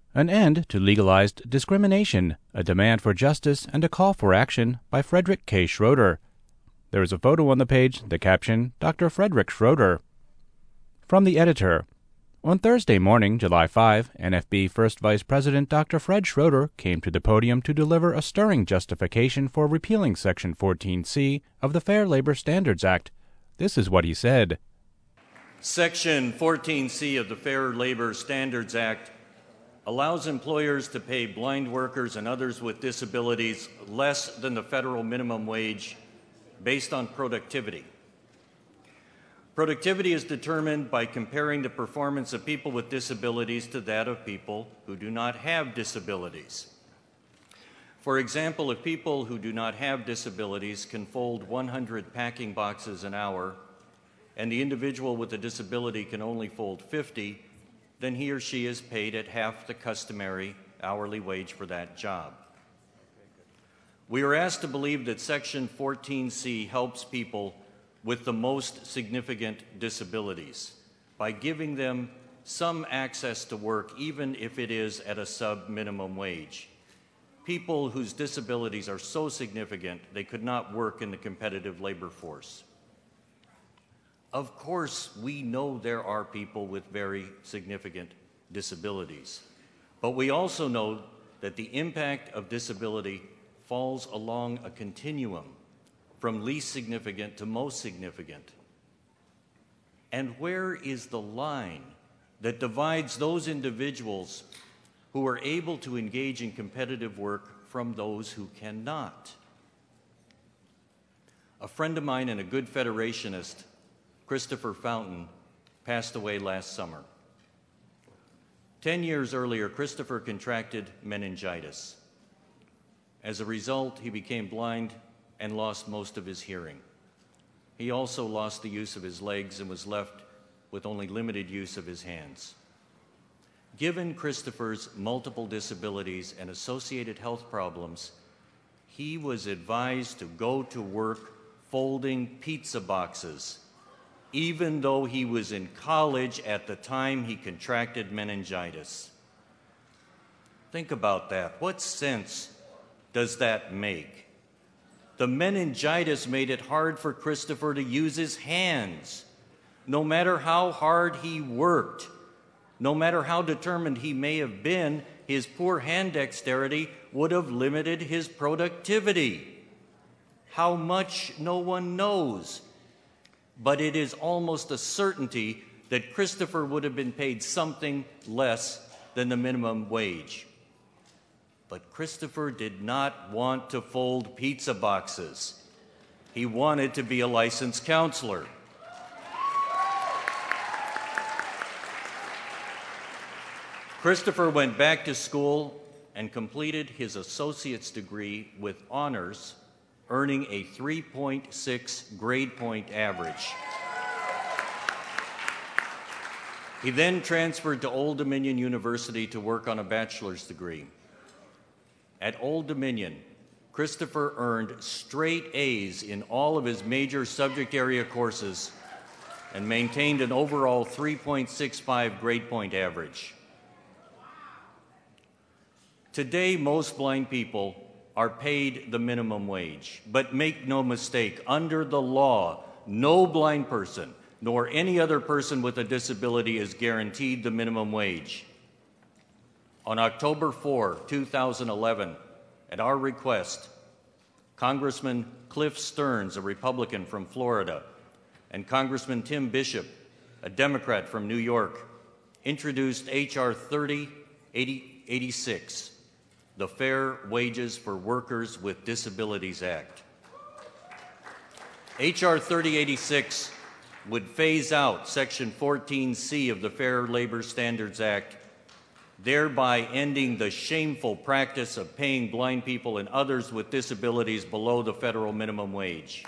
An End to Legalized Discrimination, a Demand for Justice and a Call for Action by Frederick K. Schroeder. There is a photo on the page, the caption, Dr. Frederick Schroeder. From the editor. On Thursday morning, July 5, NFB First Vice President Dr. Fred Schroeder came to the podium to deliver a stirring justification for repealing Section 14C of the Fair Labor Standards Act. This is what he said. Section 14C of the Fair Labor Standards Act allows employers to pay blind workers and others with disabilities less than the federal minimum wage based on productivity. Productivity is determined by comparing the performance of people with disabilities to that of people who do not have disabilities. For example, if people who do not have disabilities can fold 100 packing boxes an hour, and the individual with a disability can only fold 50, then he or she is paid at half the customary hourly wage for that job. We are asked to believe that Section 14C helps people with the most significant disabilities by giving them some access to work, even if it is at a sub-minimum wage. People whose disabilities are so significant they could not work in the competitive labor force. Of course, we know there are people with very significant disabilities, but we also know that the impact of disability falls along a continuum from least significant to most significant. And where is the line that divides those individuals who are able to engage in competitive work from those who cannot? A friend of mine and a good federationist, Christopher Fountain, passed away last summer. 10 years earlier, Christopher contracted meningitis. As a result, he became blind and lost most of his hearing. He also lost the use of his legs and was left with only limited use of his hands. Given Christopher's multiple disabilities and associated health problems, he was advised to go to work folding pizza boxes, even though he was in college at the time he contracted meningitis. Think about that. What sense does that make? The meningitis made it hard for Christopher to use his hands. No matter how hard he worked, no matter how determined he may have been, his poor hand dexterity would have limited his productivity. How much, no one knows. But it is almost a certainty that Christopher would have been paid something less than the minimum wage. But Christopher did not want to fold pizza boxes. He wanted to be a licensed counselor. Christopher went back to school and completed his associate's degree with honors, earning a 3.6 grade point average. He then transferred to Old Dominion University to work on a bachelor's degree. At Old Dominion, Christopher earned straight A's in all of his major subject area courses and maintained an overall 3.65 grade point average. Today, most blind people are paid the minimum wage. But make no mistake, under the law, no blind person, nor any other person with a disability is guaranteed the minimum wage. On October 4, 2011, at our request, Congressman Cliff Stearns, a Republican from Florida, and Congressman Tim Bishop, a Democrat from New York, introduced H.R. 3086, the Fair Wages for Workers with Disabilities Act. H.R. 3086 would phase out Section 14C of the Fair Labor Standards Act, thereby ending the shameful practice of paying blind people and others with disabilities below the federal minimum wage.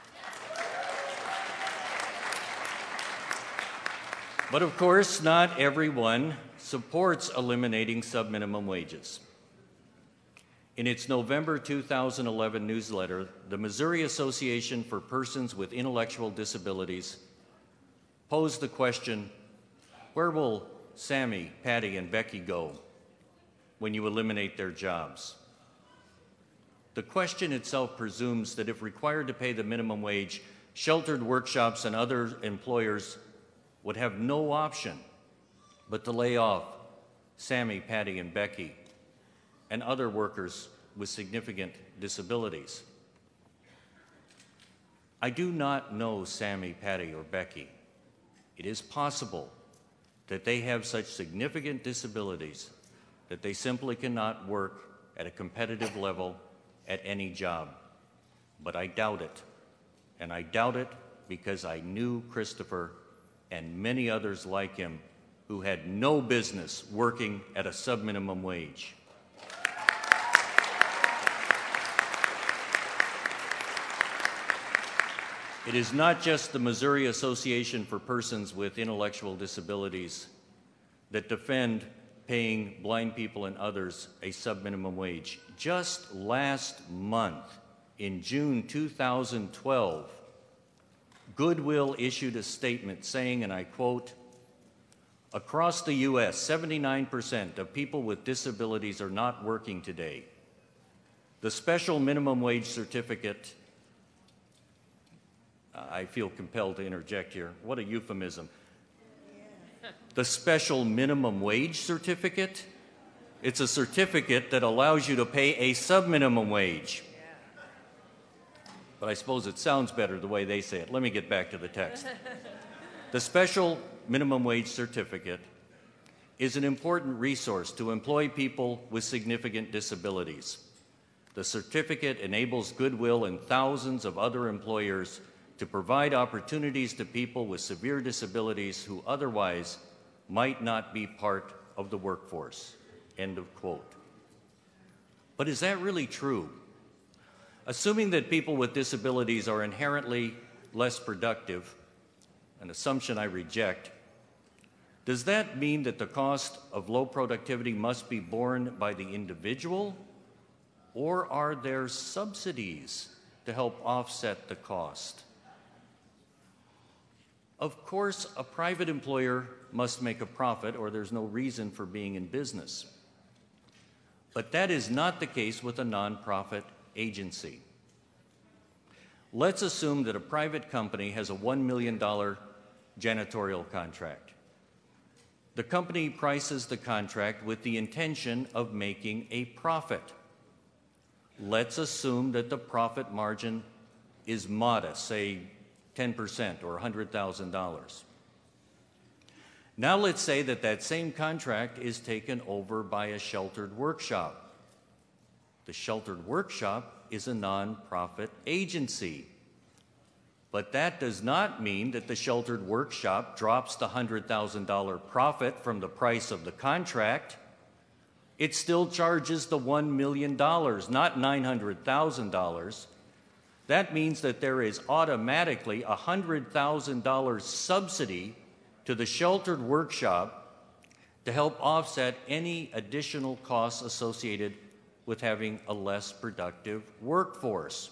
But of course, not everyone supports eliminating sub-minimum wages. In its November 2011 newsletter, the Missouri Association for Persons with Intellectual Disabilities posed the question, where will Sammy, Patty, and Becky go when you eliminate their jobs. The question itself presumes that if required to pay the minimum wage, sheltered workshops and other employers would have no option but to lay off Sammy, Patty, and Becky, and other workers with significant disabilities. I do not know Sammy, Patty, or Becky. It is possible that they have such significant disabilities that they simply cannot work at a competitive level at any job. But I doubt it. And I doubt it because I knew Christopher and many others like him who had no business working at a sub-minimum wage. It is not just the Missouri Association for Persons with Intellectual Disabilities that defend paying blind people and others a sub-minimum wage. Just last month, in June 2012, Goodwill issued a statement saying, and I quote, "Across the U.S., 79% of people with disabilities are not working today. The special minimum wage certificate," I feel compelled to interject here. What a euphemism. The special minimum wage certificate? It's a certificate that allows you to pay a sub-minimum wage. But I suppose it sounds better the way they say it. Let me get back to the text. The special minimum wage certificate is an important resource to employ people with significant disabilities. The certificate enables Goodwill and thousands of other employers to provide opportunities to people with severe disabilities who otherwise might not be part of the workforce. End of quote. But is that really true? Assuming that people with disabilities are inherently less productive, an assumption I reject, does that mean that the cost of low productivity must be borne by the individual, or are there subsidies to help offset the cost? Of course, a private employer must make a profit, or there's no reason for being in business. But that is not the case with a nonprofit agency. Let's assume that a private company has a $1 million janitorial contract. The company prices the contract with the intention of making a profit. Let's assume that the profit margin is modest, say 10% or $100,000. Now let's say that that same contract is taken over by a sheltered workshop. The sheltered workshop is a nonprofit agency. But that does not mean that the sheltered workshop drops the $100,000 profit from the price of the contract. It still charges the $1 million, not $900,000. That means that there is automatically a $100,000 subsidy to the sheltered workshop to help offset any additional costs associated with having a less productive workforce.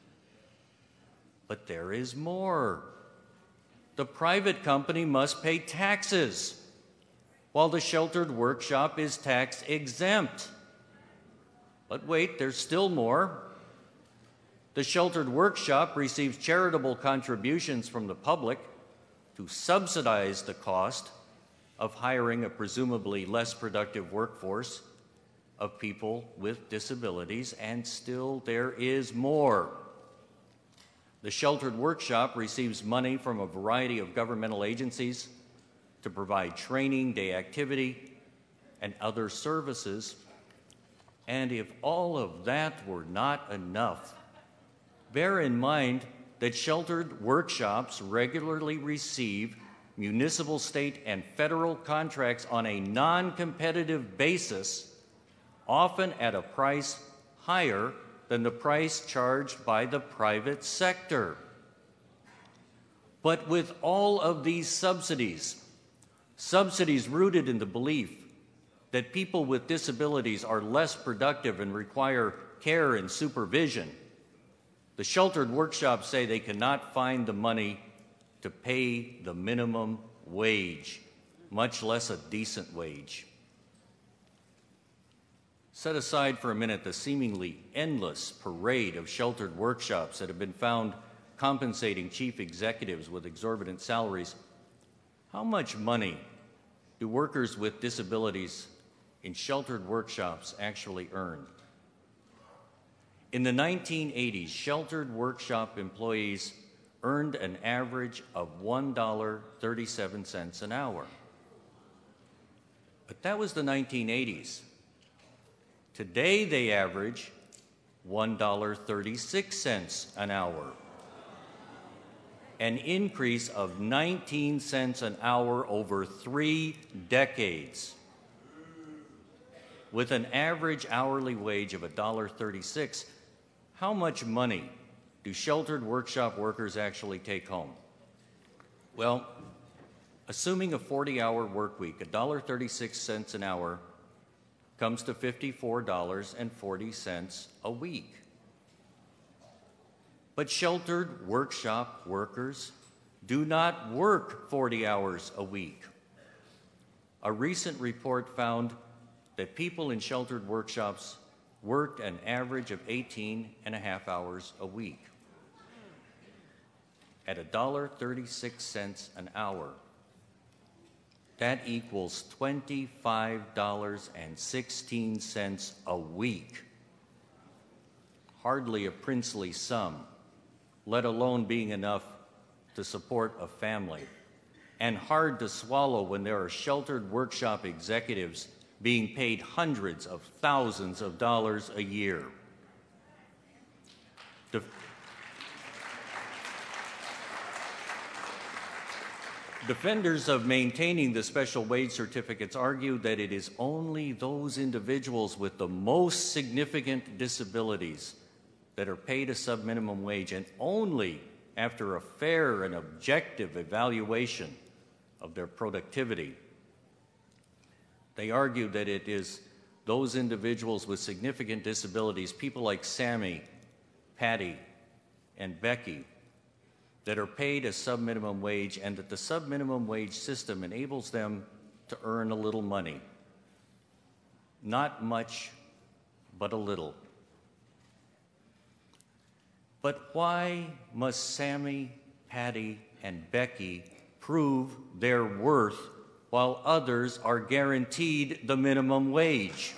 But there is more. The private company must pay taxes, while the sheltered workshop is tax exempt. But wait, there's still more. The sheltered workshop receives charitable contributions from the public to subsidize the cost of hiring a presumably less productive workforce of people with disabilities, and still there is more. The sheltered workshop receives money from a variety of governmental agencies to provide training, day activity, and other services. And if all of that were not enough, bear in mind that sheltered workshops regularly receive municipal, state, and federal contracts on a non-competitive basis, often at a price higher than the price charged by the private sector. But with all of these subsidies rooted in the belief that people with disabilities are less productive and require care and supervision, the sheltered workshops say they cannot find the money to pay the minimum wage, much less a decent wage. Set aside for a minute the seemingly endless parade of sheltered workshops that have been found compensating chief executives with exorbitant salaries. How much money do workers with disabilities in sheltered workshops actually earn? In the 1980s, sheltered workshop employees earned an average of $1.37 an hour. But that was the 1980s. Today they average $1.36 an hour, an increase of 19 cents an hour over 3 decades. With an average hourly wage of $1.36, how much money do sheltered workshop workers actually take home? Well, assuming a 40-hour work week, $1.36 an hour comes to $54.40 a week. But sheltered workshop workers do not work 40 hours a week. A recent report found that people in sheltered workshops worked an average of 18 and a half hours a week. At $1.36 an hour, that equals $25.16 a week. Hardly a princely sum, let alone being enough to support a family, and hard to swallow when there are sheltered workshop executives being paid hundreds of thousands of dollars a year. Defenders of maintaining the special wage certificates argue that it is only those individuals with the most significant disabilities that are paid a sub-minimum wage, and only after a fair and objective evaluation of their productivity. They argue that it is those individuals with significant disabilities, people like Sammy, Patty, and Becky, that are paid a sub-minimum wage, and that the sub-minimum wage system enables them to earn a little money. Not much, but a little. But why must Sammy, Patty, and Becky prove their worth while others are guaranteed the minimum wage?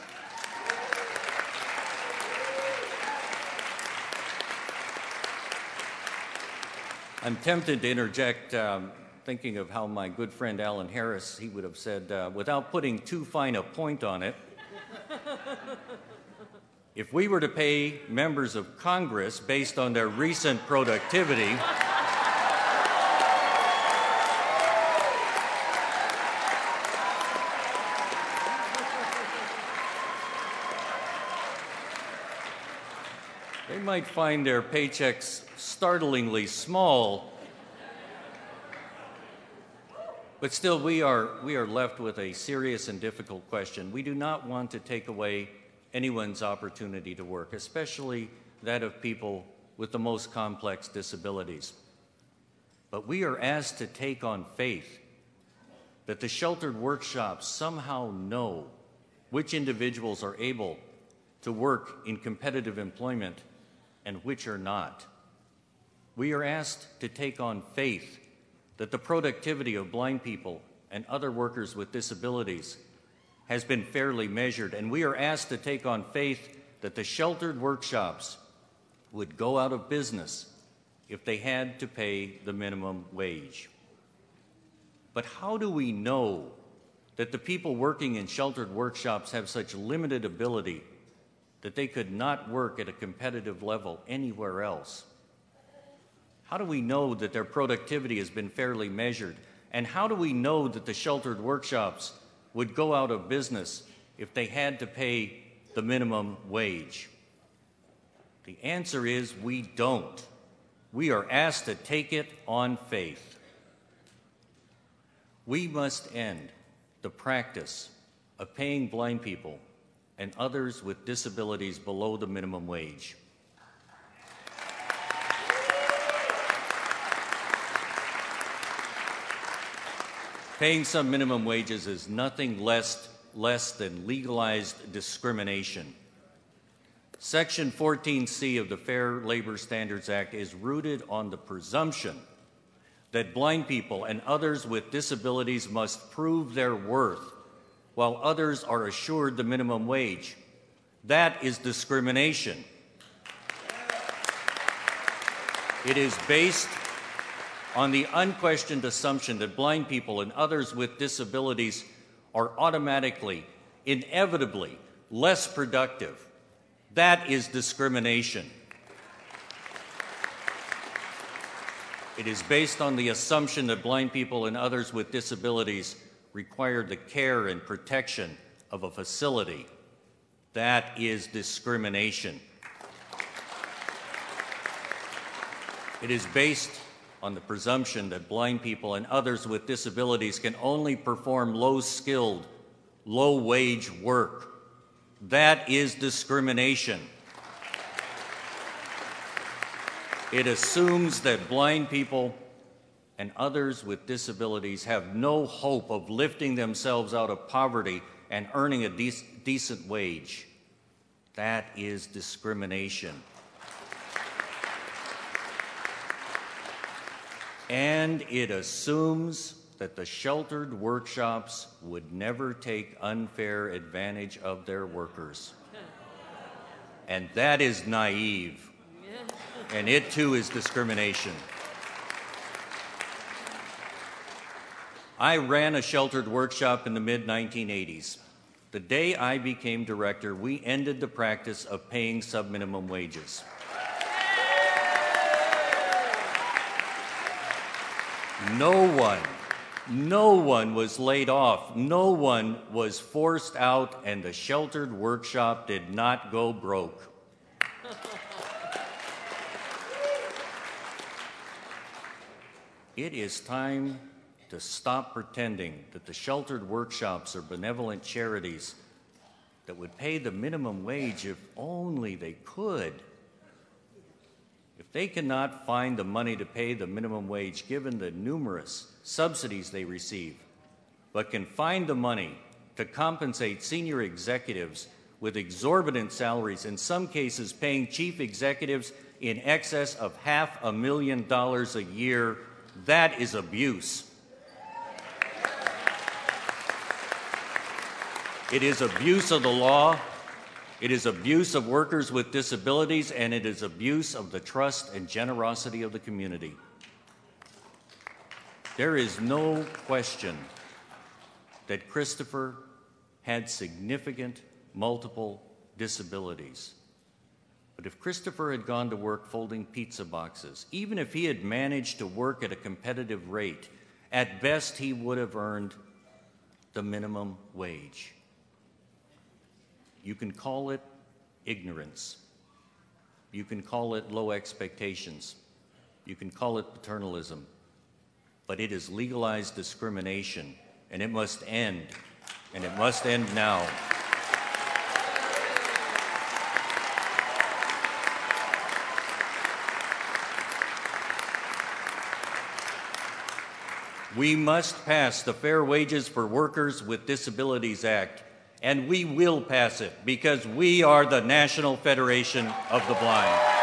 I'm tempted to interject, thinking of how my good friend Alan Harris, he would have said, without putting too fine a point on it, if we were to pay members of Congress based on their recent productivity, they might find their paychecks startlingly small. But still, we are left with a serious and difficult question. We do not want to take away anyone's opportunity to work, especially that of people with the most complex disabilities. But we are asked to take on faith that the sheltered workshops somehow know which individuals are able to work in competitive employment and which are not. We are asked to take on faith that the productivity of blind people and other workers with disabilities has been fairly measured, and we are asked to take on faith that the sheltered workshops would go out of business if they had to pay the minimum wage. But how do we know that the people working in sheltered workshops have such limited ability that they could not work at a competitive level anywhere else? How do we know that their productivity has been fairly measured? And how do we know that the sheltered workshops would go out of business if they had to pay the minimum wage? The answer is we don't. We are asked to take it on faith. We must end the practice of paying blind people and others with disabilities below the minimum wage. Paying some minimum wages is nothing less less than legalized discrimination. Section 14C of the Fair Labor Standards Act is rooted on the presumption that blind people and others with disabilities must prove their worth, while others are assured the minimum wage. That is discrimination. It is based on the unquestioned assumption that blind people and others with disabilities are automatically, inevitably, less productive. That is discrimination. It is based on the assumption that blind people and others with disabilities require the care and protection of a facility. That is discrimination. It is based on the presumption that blind people and others with disabilities can only perform low-skilled, low-wage work. That is discrimination. It assumes that blind people and others with disabilities have no hope of lifting themselves out of poverty and earning a decent wage. That is discrimination. And it assumes that the sheltered workshops would never take unfair advantage of their workers. And that is naive. And it too is discrimination. I ran a sheltered workshop in the mid-1980s. The day I became director, we ended the practice of paying sub-minimum wages. No one was laid off. No one was forced out, and the sheltered workshop did not go broke. It is time to stop pretending that the sheltered workshops are benevolent charities that would pay the minimum wage if only they could. If they cannot find the money to pay the minimum wage given the numerous subsidies they receive, but can find the money to compensate senior executives with exorbitant salaries, in some cases paying chief executives in excess of $500,000 a year, that is abuse. It is abuse of the law, it is abuse of workers with disabilities, and it is abuse of the trust and generosity of the community. There is no question that Christopher had significant multiple disabilities. But if Christopher had gone to work folding pizza boxes, even if he had managed to work at a competitive rate, at best he would have earned the minimum wage. You can call it ignorance. You can call it low expectations. You can call it paternalism. But it is legalized discrimination, and it must end, and it must end now. We must pass the Fair Wages for Workers with Disabilities Act, and we will pass it because we are the National Federation of the Blind.